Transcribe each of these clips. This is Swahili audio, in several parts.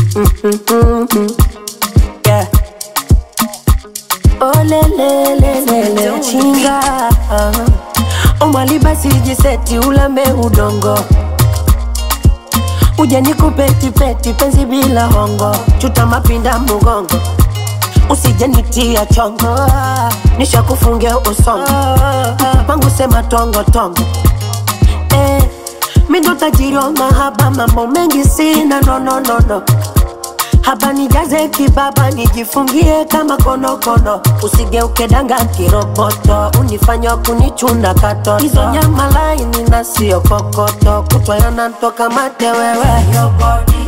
Yeah. Oh le le le le le chinga. Umali basi jiseti ulame udongo. Uje nikupeti peti penzi bila hongo. Chuta mapinda mugongo. Usije nitia chongo. Nisha kufungia usongo. Pangu sema tongo tongo. Mindo tajiri wa mahaba, mambo mengi sina no no no no. Haba nijaze kibaba, nijifungie kama kono kono. Usigeuke danga kiroboto, unifanya kunichuna katoto. Hizo nyama laini na sio kokoto, kutwa yanantoka mate wewe. Your body,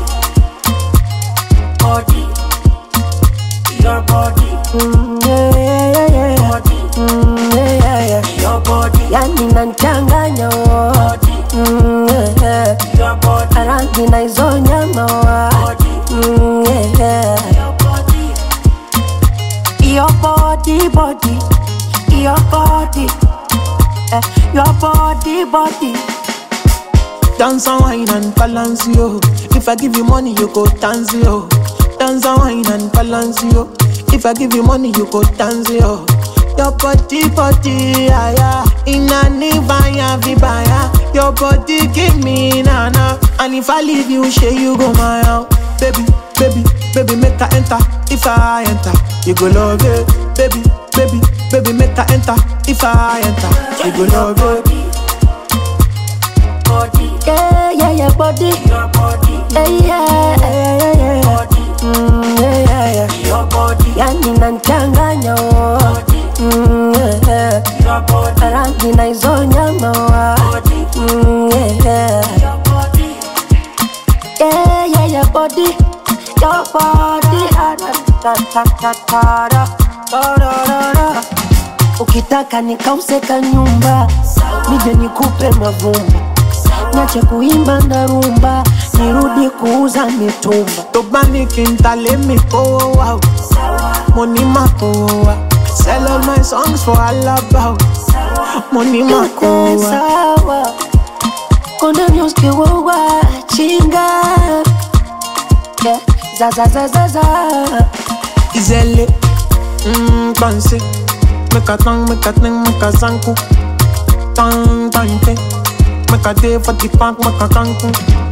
body, your body, yeah yeah yeah, body, yeah yeah, your body, yani nanchanganya body, yeah, your body, rangi na hizo nyama body, yeah, your body, your body, body, your body, your body, body. Dance and wine and balance yo. If I give you money, you go dance yo. Dance and wine and balance yo. If I give you money, you go dance yo. Your body, body, yeah, yeah. Inna nivaya vibaya. Your body give me nana. And if I leave you, share you go my out. Baby, baby, baby, make her enter. If I enter, you go love it. Baby, baby, baby, make her enter. If I enter, you go love it. Body, yeah, yeah, yeah, body, your body, yeah, yeah, yeah, yeah, body, yeah, yeah, yeah, your body, yani nanchanganya body, yeah, your body, rangi na hizo nyama body, yeah, your body, yeah, yeah, yeah, body, your body, ta ta ta ta ta. Ukitaka nikauseka nyumba, nije nikupe mavumba. Nache kuimba na rumba, nirudi kuuza mitumba. Tobani kintale mi kowa, money makowa. Sell all my songs for all about. Money makowa. Sawa, kona nyoske wawa chinga. Yeah, za za za za za. Izele, panse. Make a tang, make a ting, make a zanku. Tang, tang, ting. Make a day for the park, make a kanku.